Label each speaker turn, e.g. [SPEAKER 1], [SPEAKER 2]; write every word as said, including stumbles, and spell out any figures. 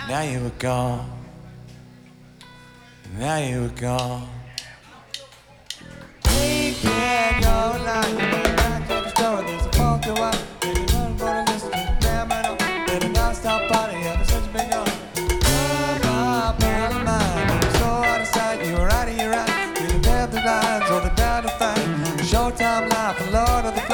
[SPEAKER 1] Now you were gone. Now you were gone. We can't go like back to the store. There's a funky one. And you're not gonna listen to the damn at all. And a non-stop party ever since you've been gone. Come up out of mind. You're so out of sight. You were out of your eyes. You didn't have the lines or the down to fight. Showtime life, a lot of the